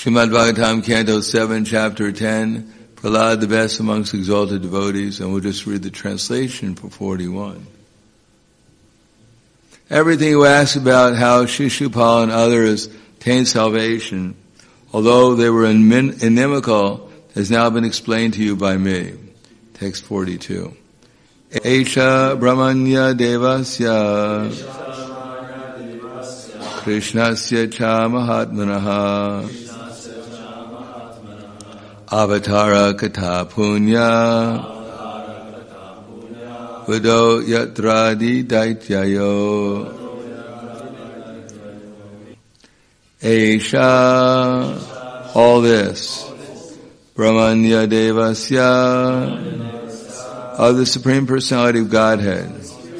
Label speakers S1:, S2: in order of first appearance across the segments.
S1: Srimad Bhagavatam, Canto 7, Chapter 10, Prahlad, the best amongst exalted devotees, and we'll just read the translation for 41. Everything you ask about how Shishupal and others attained salvation, although they were inimical, has now been explained to you by me. Text 42. Esha Brahmanya Devasya Krishnasya Cha Mahatmanaha Avatara Kata Punya Vado Yatradi Daityayo Esha, all this, Brahmanya Devasya, of the Supreme Personality of Godhead,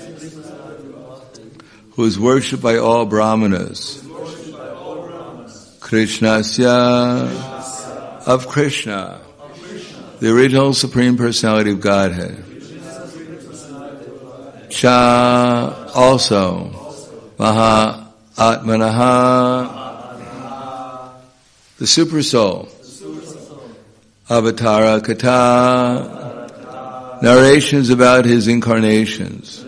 S1: who is worshipped by all Brahmanas, Krishnasya, of Krishna, the original Supreme Personality of Godhead. Cha, also, Maha Atmanaha, the Super Soul. Avatara Kata, narrations about his incarnations.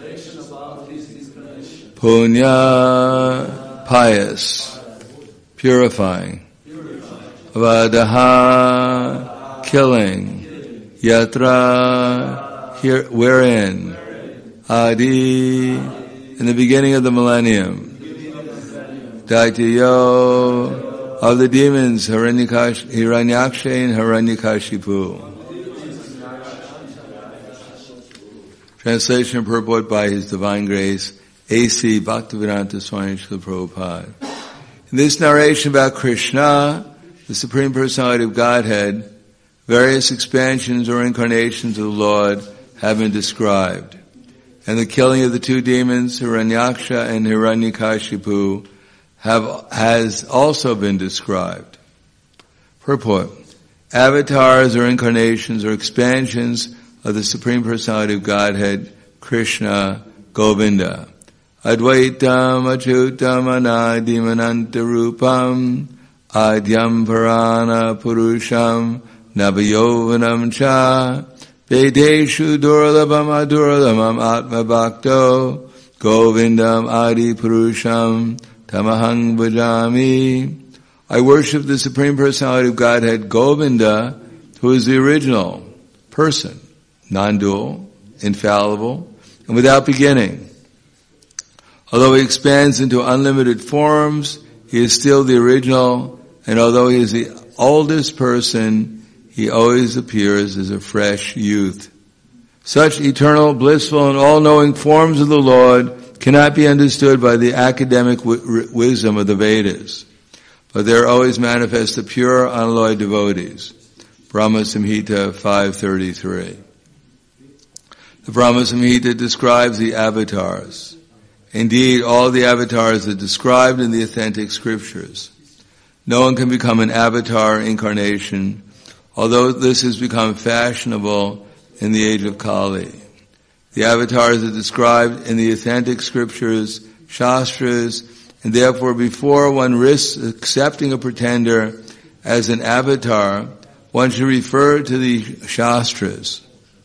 S1: Punya, pious, purifying. Vadaha, killing. Yatra, here, wherein. Adi, in the beginning of the millennium. Daityayo, of the demons, Hiranyaksha and Hiranyakashipu. Translation and purport by His Divine Grace, A.C. Bhaktivedanta Swami Srila Prabhupada. In this narration about Krishna, the Supreme Personality of Godhead, various expansions or incarnations of the Lord have been described. And the killing of the two demons, Hiranyaksha and Hiranyakashipu, has also been described. Purport. Avatars or incarnations or expansions of the Supreme Personality of Godhead, Krishna, Govinda. Advaitam Achyutam Anadimananta Rupam Adyam Parana Purusham Navayovanam Cha Vedeshu Durlabham Adurlabham Atma Bhakto Govindam Adi Purusham Tamahang Bhajami. I worship the Supreme Personality of Godhead, Govinda, who is the original person, non-dual, infallible, and without beginning. Although he expands into unlimited forms, he is still the original, and although he is the oldest person, he always appears as a fresh youth. Such eternal, blissful, and all-knowing forms of the Lord cannot be understood by the academic wisdom of the Vedas, but they are always manifest to pure, unalloyed devotees. Brahma Samhita 5:33. The Brahma Samhita describes the avatars. Indeed, all the avatars are described in the authentic scriptures. No one can become an avatar incarnation, although this has become fashionable in the age of Kali. The avatars are described in the authentic scriptures, shastras, and therefore before one risks accepting a pretender as an avatar, one should refer to the shastras.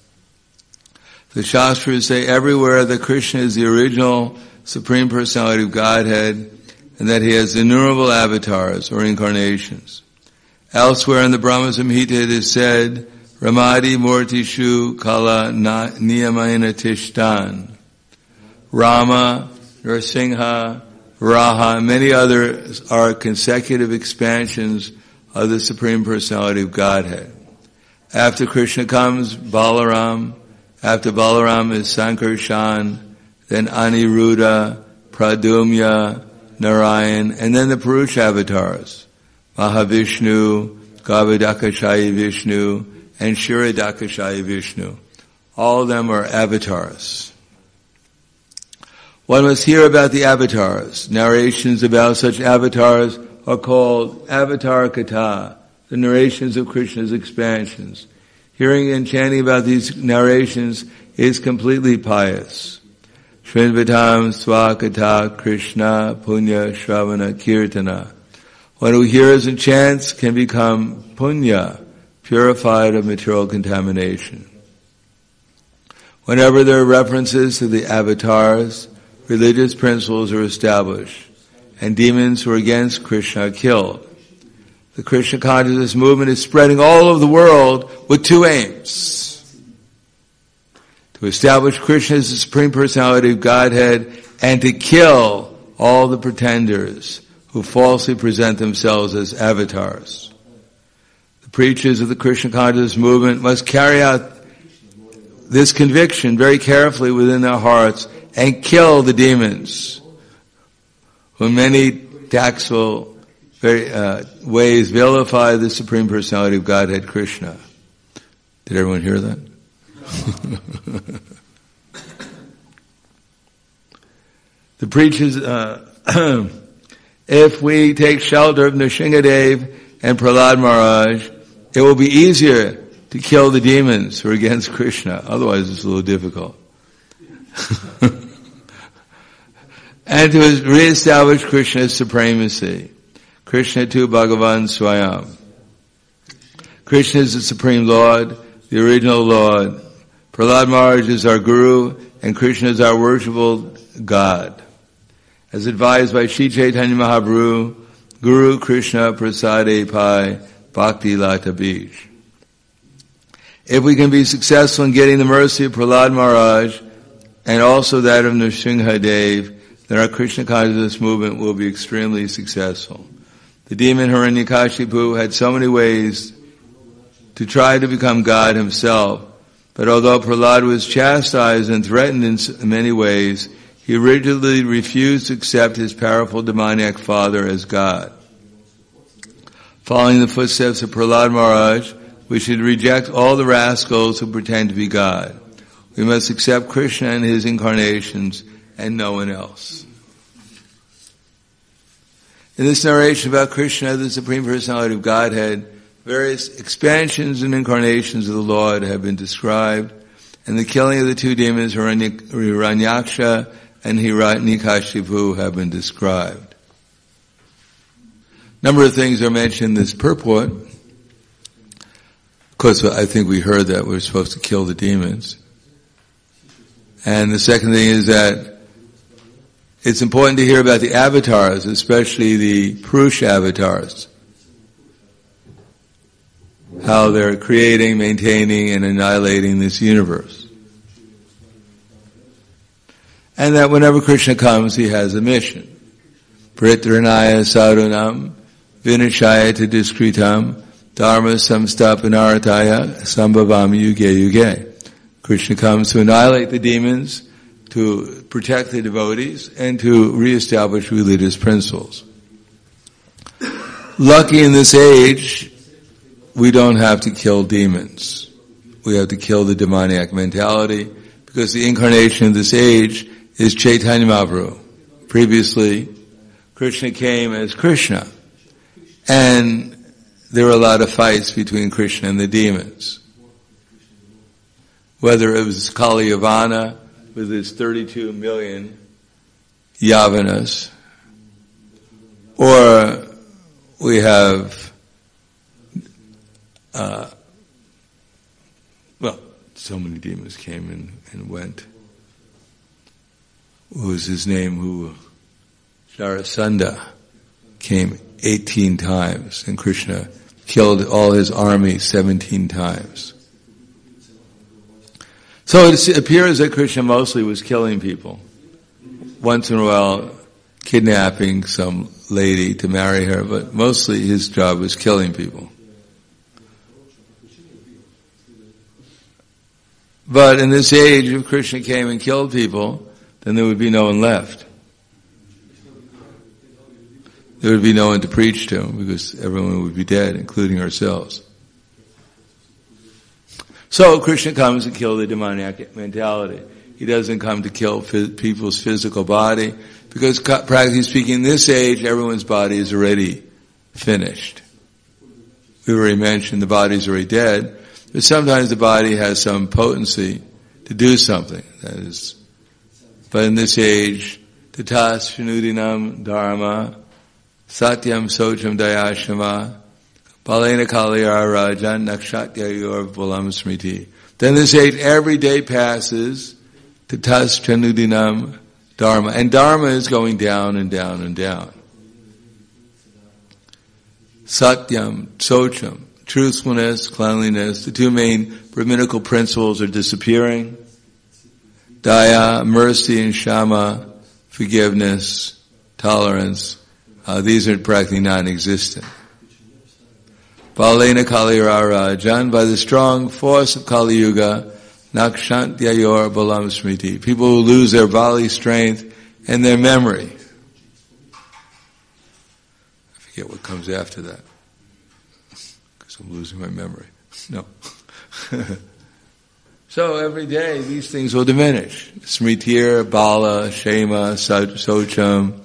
S1: The shastras say everywhere that Krishna is the original Supreme Personality of Godhead and that he has innumerable avatars or incarnations. Elsewhere in the Brahma Samhita it is said, Ramadi Murtishu Kala Niyamayana Tishtan. Rama, Nrsimha, Varaha, and many others are consecutive expansions of the Supreme Personality of Godhead. After Krishna comes Balaram, after Balaram is Sankarshan, then Aniruddha, Pradumya, Narayan, and then the Purusha avatars, Mahavishnu, Gavadakashaya Vishnu, and Shiradakashaya Vishnu. All of them are avatars. One must hear about the avatars. Narrations about such avatars are called Avatar Katha, the narrations of Krishna's expansions. Hearing and chanting about these narrations is completely pious. Shrinvatam Swakata Krishna Punya Shravana Kirtana. One who hears and chants can become punya, purified of material contamination. Whenever there are references to the avatars, religious principles are established, and demons who are against Krishna are killed. The Krishna consciousness movement is spreading all over the world with two aims: to establish Krishna as the Supreme Personality of Godhead and to kill all the pretenders who falsely present themselves as avatars. The preachers of the Krishna consciousness movement must carry out this conviction very carefully within their hearts and kill the demons who in many tactful ways vilify the Supreme Personality of Godhead, Krishna. Did everyone hear that? The preachers, if we take shelter of Nrsingadev and Prahlad Maharaj, it will be easier to kill the demons who are against Krishna. Otherwise it's a little difficult. And to re-establish Krishna's supremacy. Krishna tu Bhagavan Swayam. Krishna is the Supreme Lord, the original Lord. Prahlad Maharaj is our Guru, and Krishna is our worshipful God. As advised by Sri Chaitanya Mahaprabhu, Guru Krishna Prasade Pai Bhakti Lata Bij. If we can be successful in getting the mercy of Prahlad Maharaj and also that of Nrsingadev, then our Krishna consciousness movement will be extremely successful. The demon Hiranyakashipu had so many ways to try to become God himself, but although Prahlad was chastised and threatened in many ways, he rigidly refused to accept his powerful demoniac father as God. Following the footsteps of Prahlad Maharaj, we should reject all the rascals who pretend to be God. We must accept Krishna and his incarnations and no one else. In this narration about Krishna, the Supreme Personality of Godhead, various expansions and incarnations of the Lord have been described, and the killing of the two demons, Hiranyaksha and Hiranyakashipu, have been described. A number of things are mentioned in this purport. Of course, I think we heard that we're supposed to kill the demons. And the second thing is that it's important to hear about the avatars, especially the Purusha avatars. How they're creating, maintaining, and annihilating this universe. And that whenever Krishna comes, he has a mission. Paritranaya sadhunam, vinashaya diskritam, dharma samstapanartaya, sambhavam yuge yuge. Krishna comes to annihilate the demons, to protect the devotees, and to reestablish religious principles. Lucky in this age, we don't have to kill demons. We have to kill the demoniac mentality, because the incarnation of this age is Chaitanya Mahaprabhu. Previously, Krishna came as Krishna, and there were a lot of fights between Krishna and the demons. Whether it was Kali Yavana with his 32 million Yavanas, or we have, so many demons came and went. What was his name? Jarasandha came 18 times, and Krishna killed all his army 17 times. So it appears that Krishna mostly was killing people. Once in a while, kidnapping some lady to marry her, but mostly his job was killing people. But in this age, if Krishna came and killed people, then there would be no one left. There would be no one to preach to, because everyone would be dead, including ourselves. So Krishna comes to kill the demoniac mentality. He doesn't come to kill people's physical body, because practically speaking, in this age, everyone's body is already finished. We already mentioned the body's already dead, but sometimes the body has some potency to do something. That is, but in this age, tatas shanudinam dharma Satyam Socham Dayashama Balena Kaliyara Jan Nakshatya Yor Bulam Smriti. Then this every day passes to Tas Chanudinam Dharma. And Dharma is going down and down and down. Satyam, Socham, truthfulness, cleanliness, the two main Brahminical principles are disappearing. Daya, mercy, and Shama, forgiveness, tolerance, these are practically non-existent. Balena Kali Rajan, by the strong force of Kali Yuga, Nakshantyayor Balam Smriti, people who lose their bodily strength and their memory. I forget what comes after that, because I'm losing my memory. No. So every day these things will diminish. Smritir, Bala, Shema, Socham.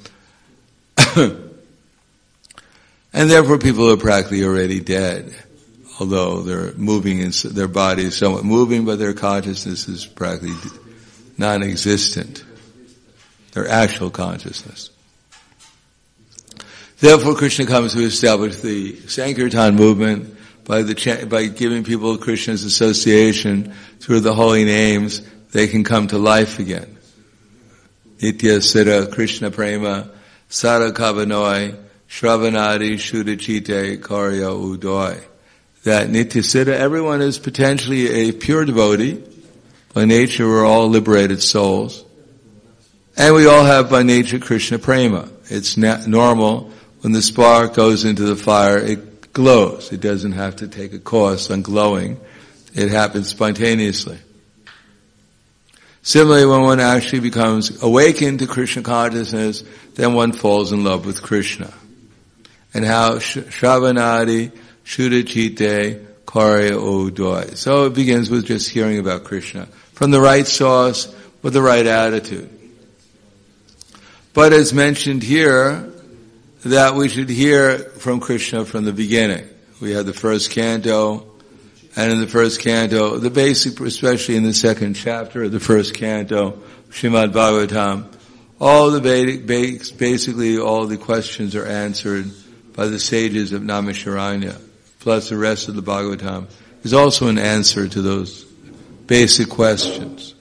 S1: And therefore people are practically already dead. Although they're moving, their body is somewhat moving, but their consciousness is practically non-existent. Their actual consciousness. Therefore Krishna comes to establish the Sankirtan movement by giving people Krishna's association through the holy names. They can come to life again. Nitya Siddha Krishna Prema Sara Kavanoi Shravanadi Shudachite Karya Udoy. That Nitya Siddha, everyone is potentially a pure devotee. By nature we're all liberated souls. And we all have by nature Krishna Prema. It's normal when the spark goes into the fire, it glows. It doesn't have to take a course on glowing. It happens spontaneously. Similarly, when one actually becomes awakened to Krishna consciousness, then one falls in love with Krishna. And how Shravanadi Shudachite Karya Udoy. So it begins with just hearing about Krishna from the right source with the right attitude. But as mentioned here, that we should hear from Krishna from the beginning. We had the first canto, and in the first canto, the basic, especially in the second chapter of the first canto, Srimad Bhagavatam, basically all the questions are answered by the sages of Naimisharanya, plus the rest of the Bhagavatam is also an answer to those basic questions.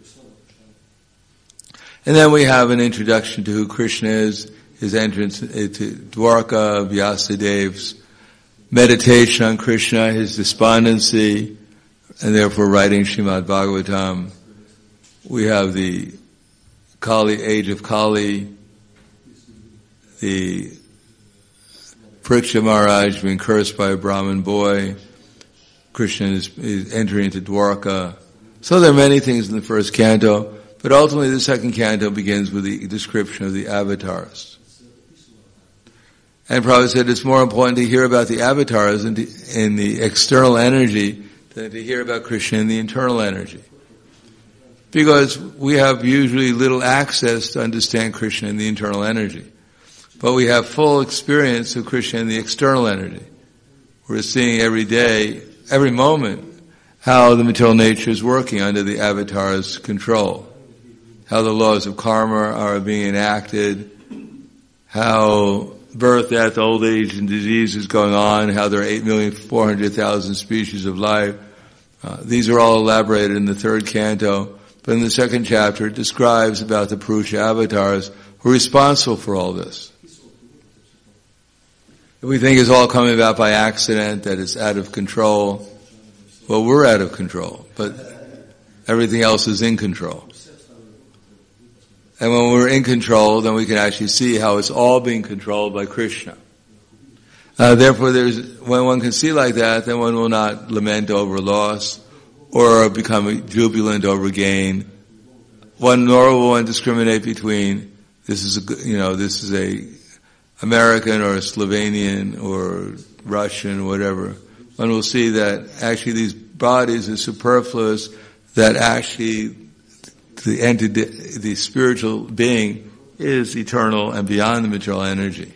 S1: And then we have an introduction to who Krishna is, his entrance into Dwarka, Vyasadev's meditation on Krishna, his despondency, and therefore writing Srimad Bhagavatam. We have the Kali, age of Kali, the Pariksha Maharaj being cursed by a Brahmin boy, Krishna is entering into Dwarka. So there are many things in the first canto, but ultimately the second canto begins with the description of the avatars. And Prabhupada said it's more important to hear about the avatars in the external energy than to hear about Krishna in the internal energy. Because we have usually little access to understand Krishna in the internal energy. But we have full experience of Krishna in the external energy. We're seeing every day, every moment, how the material nature is working under the avatar's control. How the laws of karma are being enacted. How birth, death, old age, and disease is going on. How there are 8,400,000 species of life. These are all elaborated in the third canto. But in the second chapter, it describes about the Purusha avatars who are responsible for all this. If we think it's all coming about by accident, that it's out of control, well, we're out of control, but everything else is in control. And when we're in control, then we can actually see how it's all being controlled by Krishna. Therefore, when one can see like that, then one will not lament over loss or become jubilant over gain. Nor will one discriminate between this is a American or a Slovenian or Russian, whatever. One will see that actually these bodies are superfluous, that actually the entity, the spiritual being is eternal and beyond the material energy.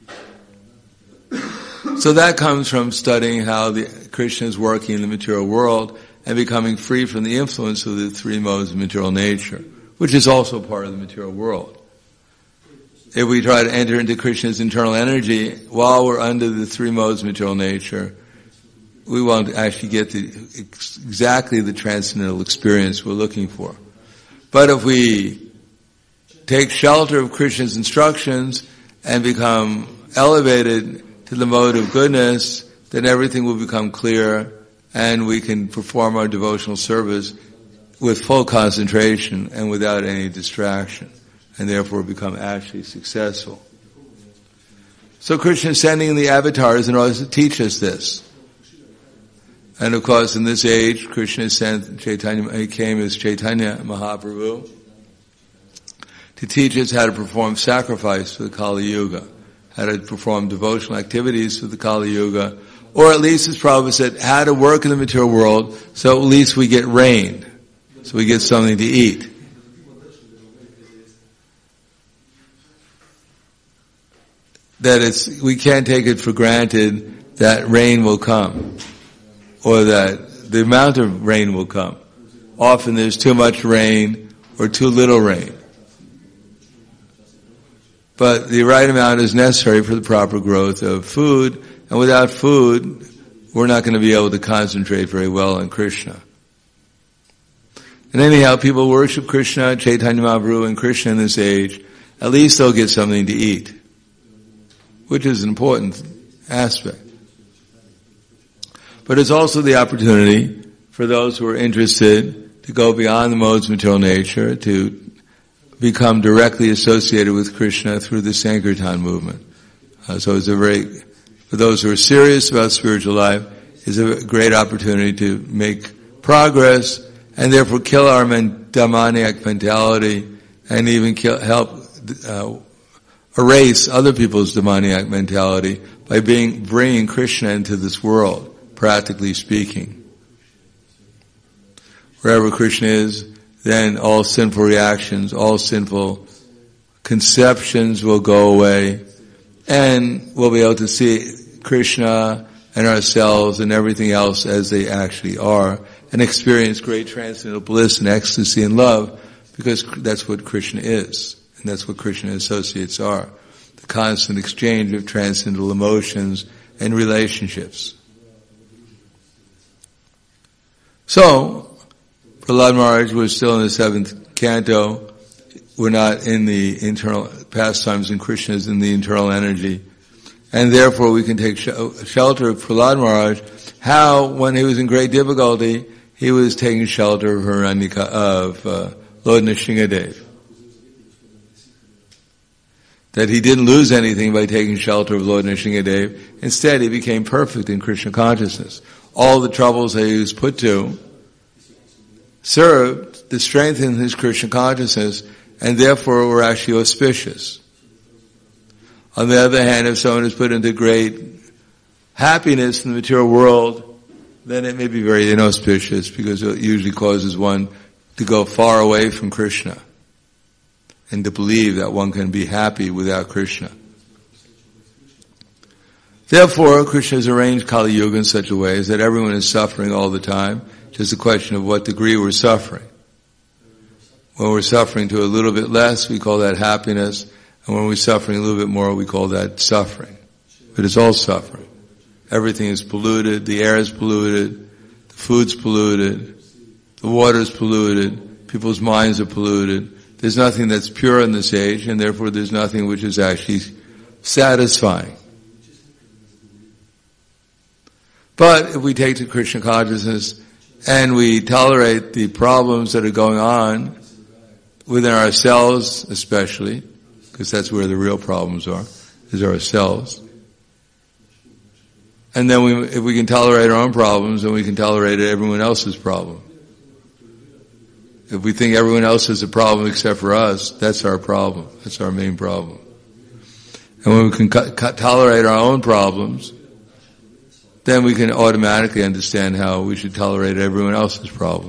S1: So that comes from studying how Krishna is working in the material world and becoming free from the influence of the three modes of material nature, which is also part of the material world. if we try to enter into Krishna's internal energy while we're under the three modes of material nature, we won't actually get exactly the transcendental experience we're looking for. But if we take shelter of Krishna's instructions and become elevated to the mode of goodness, then everything will become clear and we can perform our devotional service with full concentration and without any distraction, and therefore become actually successful. So Krishna is sending the avatars in order to teach us this. And of course, in this age, Krishna sent Chaitanya, he came as Chaitanya Mahaprabhu to teach us how to perform sacrifice for the Kali Yuga, how to perform devotional activities for the Kali Yuga, or at least, as Prabhupada said, how to work in the material world so at least we get rain, so we get something to eat. That we can't take it for granted that rain will come, or that the amount of rain will come. Often there's too much rain or too little rain. But the right amount is necessary for the proper growth of food, and without food, we're not going to be able to concentrate very well on Krishna. And anyhow, people worship Krishna, Chaitanya Mahaprabhu, and Krishna in this age. At least they'll get something to eat, which is an important aspect. But it's also the opportunity for those who are interested to go beyond the modes of material nature, to become directly associated with Krishna through the Sankirtan movement. So it's for those who are serious about spiritual life, it's a great opportunity to make progress and therefore kill our demoniac mentality and even help erase other people's demoniac mentality by bringing Krishna into this world, practically speaking. Wherever Krishna is, then all sinful reactions, all sinful conceptions will go away, and we'll be able to see Krishna and ourselves and everything else as they actually are, and experience great transcendental bliss and ecstasy and love, because that's what Krishna is, and that's what Krishna associates are. The constant exchange of transcendental emotions and relationships. So, Prahlad Maharaj was still in the 7th canto. We're not in the internal pastimes, and Krishna is in the internal energy. And therefore we can take shelter of Prahlad Maharaj. How, when he was in great difficulty, he was taking shelter of Lord Nrsingadev. That he didn't lose anything by taking shelter of Lord Nrsingadev. Instead, he became perfect in Krishna consciousness. All the troubles that he was put to served to strengthen his Krishna consciousness, and therefore were actually auspicious. On the other hand, if someone is put into great happiness in the material world, then it may be very inauspicious, because it usually causes one to go far away from Krishna and to believe that one can be happy without Krishna. Therefore, Krishna has arranged Kali Yuga in such a way that everyone is suffering all the time. Just a question of what degree we're suffering. When we're suffering to a little bit less, we call that happiness. And when we're suffering a little bit more, we call that suffering. But it's all suffering. Everything is polluted. The air is polluted. The food's polluted. The water's polluted. People's minds are polluted. There's nothing that's pure in this age, and therefore there's nothing which is actually satisfying. But if we take to Krishna consciousness and we tolerate the problems that are going on within ourselves, especially, because that's where the real problems are, is ourselves. And then if we can tolerate our own problems, then we can tolerate everyone else's problem. If we think everyone else has a problem except for us, that's our problem. That's our main problem. And when we can tolerate our own problems, then we can automatically understand how we should tolerate everyone else's problem.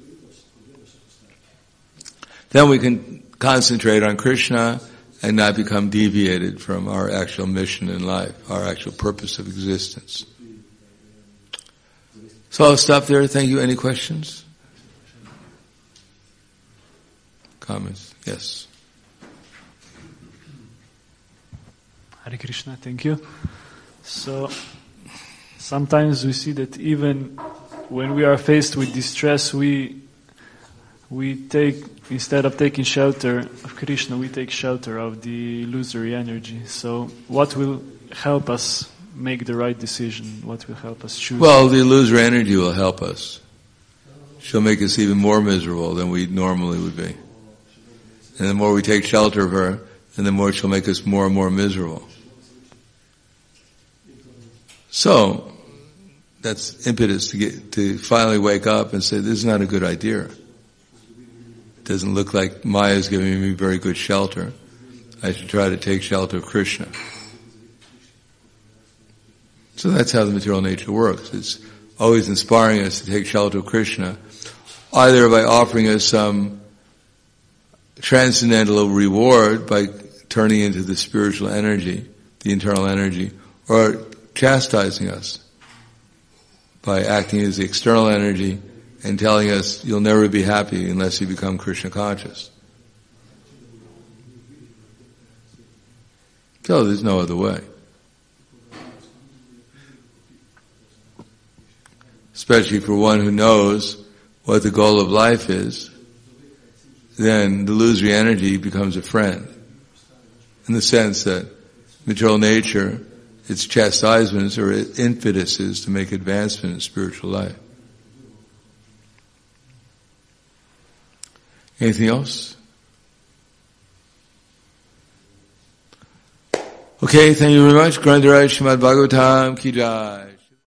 S1: Then we can concentrate on Krishna and not become deviated from our actual mission in life, our actual purpose of existence. So I'll stop there. Thank you. Any questions? Comments? Yes.
S2: Hare Krishna, thank you. So, sometimes we see that even when we are faced with distress, we take, instead of taking shelter of Krishna, we take shelter of the illusory energy. So, what will help us make the right decision? What will help us choose?
S1: Well, the illusory energy will help us. She'll make us even more miserable than we normally would be. And the more we take shelter of her, and the more she'll make us more and more miserable. So, that's impetus to finally wake up and say, this is not a good idea. It doesn't look like Maya is giving me very good shelter. I should try to take shelter of Krishna. So that's how the material nature works. It's always inspiring us to take shelter of Krishna, either by offering us some transcendental reward by turning into the spiritual energy, the internal energy, or chastising us by acting as the external energy and telling us you'll never be happy unless you become Krishna conscious. So there's no other way. Especially for one who knows what the goal of life is, then the illusory energy becomes a friend. In the sense that material nature, its chastisements or impetuses to make advancement in spiritual life. Anything else? Okay, thank you very much. Grantaraj Srimad Bhagavatam Ki Jai.